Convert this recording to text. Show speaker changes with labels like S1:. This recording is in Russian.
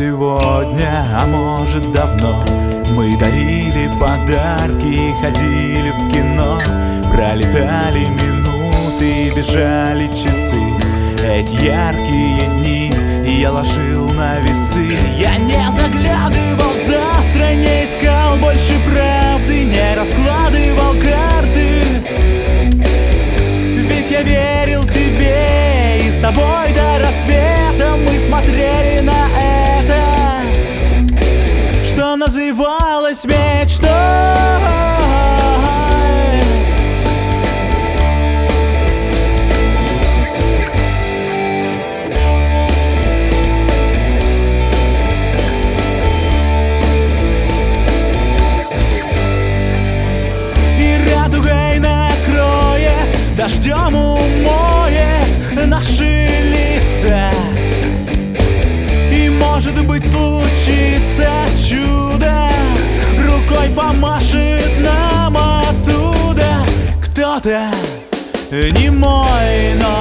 S1: сегодня, а может давно, мы дарили подарки, ходили в кино. Пролетали минуты, бежали часы, эти яркие дни я ложил на весы. Я не заглядывал завтра, не искал больше правды, не раскладывал карты. Ведь я верил тебе, и с тобой до рассвета мы смотрели на это, что называлось мечтой. Дождем умоет наши лица, и, может быть, случится чудо, рукой помашет нам оттуда кто-то, не мой, но